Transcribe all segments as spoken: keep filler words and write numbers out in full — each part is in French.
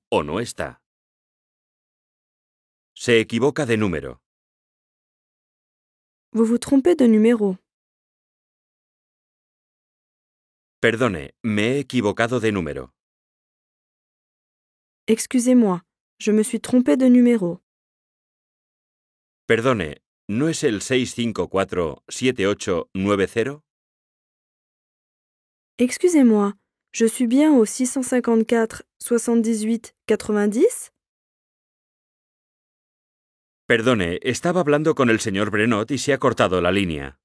o no está. Se equivoca de número. Vous vous trompez de numéro. Perdone, me he equivocado de número. Excusez-moi, je me suis trompé de numéro. Perdone, ¿no es el seis cinco cuatro siete ocho nueve cero? Excusez-moi, je suis bien au six cent cinquante-quatre soixante-dix-huit quatre-vingt-dix? Perdone, estaba hablando con el señor Brenot y se ha cortado la línea.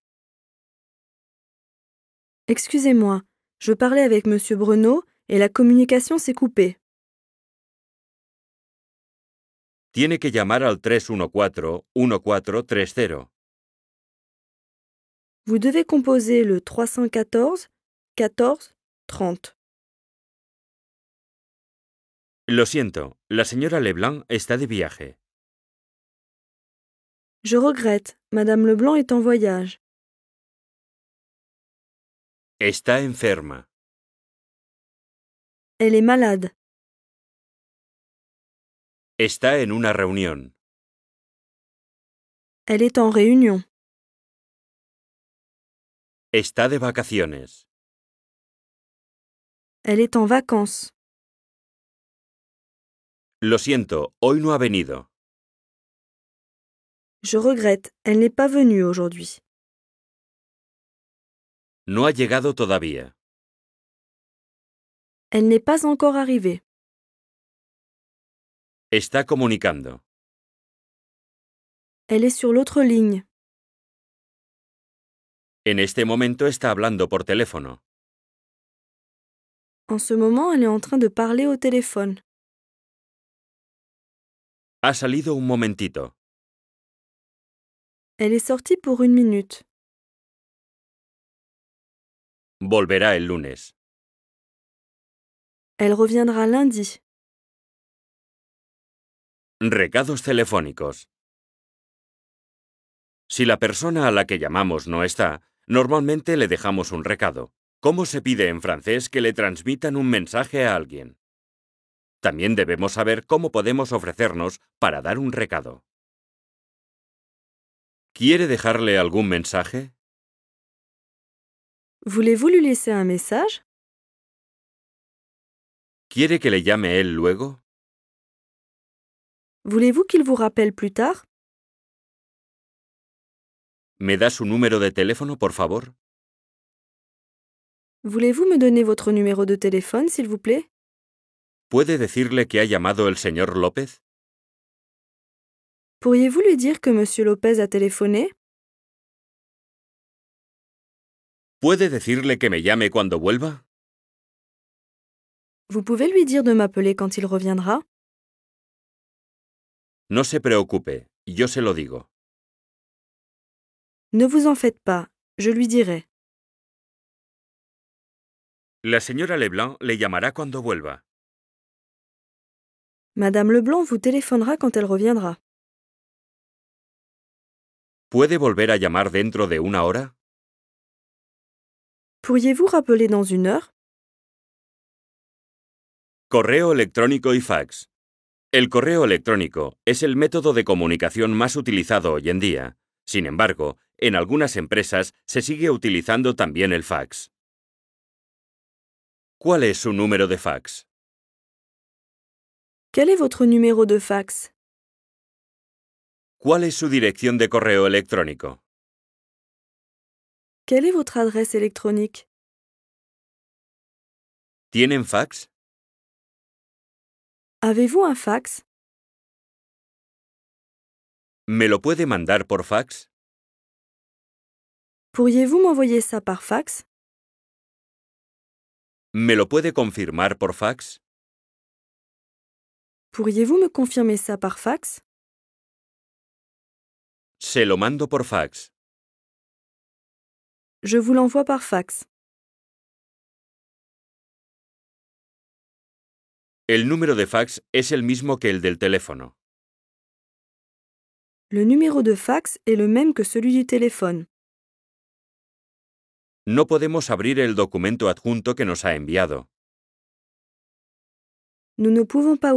Excusez-moi, je parlais avec Monsieur Brenaud et la communication s'est coupée. Tiene que llamar al tres uno cuatro uno cuatro tres cero. Vous devez composer le trois cent quatorze quatorze trente. Lo siento, la señora Leblanc está de viaje. Je regrette, Madame Leblanc est en voyage. Está enferma. Elle est malade. Está en una reunión. Elle est en réunion. Está de vacaciones. Elle est en vacances. Lo siento, hoy no ha venido. Je regrette, elle n'est pas venue aujourd'hui. No ha llegado todavía. Elle n'est pas encore arrivée. Está comunicando. Elle est sur l'autre ligne. En este momento está hablando por teléfono. En ce moment, elle est en train de parler au téléphone. Ha salido un momentito. Elle est sortie pour une minute. Volverá el lunes. Elle reviendra lundi. Recados telefónicos. Si la persona a la que llamamos no está, normalmente le dejamos un recado. ¿Cómo se pide en francés que le transmitan un mensaje a alguien? También debemos saber cómo podemos ofrecernos para dar un recado. ¿Quiere dejarle algún mensaje? Voulez-vous lui laisser un message? ¿Quiere que le llame él luego? Voulez-vous qu'il vous rappelle plus tard? ¿Me da su número de teléfono, por favor? Voulez-vous me donner votre numéro de téléphone, s'il vous plaît? ¿Puede decirle que ha llamado el señor López? Pourriez-vous lui dire que Monsieur Lopez a téléphoné? ¿Puede decirle que me llame cuando vuelva? Vous pouvez lui dire de m'appeler quand il reviendra? No se preocupe, yo se lo digo. Ne vous en faites pas, je lui dirai. La señora Leblanc le llamará cuando vuelva. Madame Leblanc vous téléphonera quand elle reviendra. ¿Puede volver a llamar dentro de una hora? Pourriez-vous rappeler dans une heure? Correo electrónico y fax. El correo electrónico es el método de comunicación más utilizado hoy en día. Sin embargo, en algunas empresas se sigue utilizando también el fax. ¿Cuál es su número de fax? Quel est votre numéro de fax? ¿Cuál es su dirección de correo electrónico? Quelle est votre adresse électronique? ¿Tienen fax? Avez-vous un fax? ¿Me lo puede mandar por fax? Pourriez-vous m'envoyer ça par fax? ¿Me lo puede confirmar por fax? Pourriez-vous me confirmer ça par fax? Se lo mando por fax. Je vous l'envoie par fax. El número de fax es el mismo que el del teléfono. Le numéro de fax est le même que celui du téléphone. No podemos abrir el documento adjunto que nos ha enviado. Nous ne pouvons pas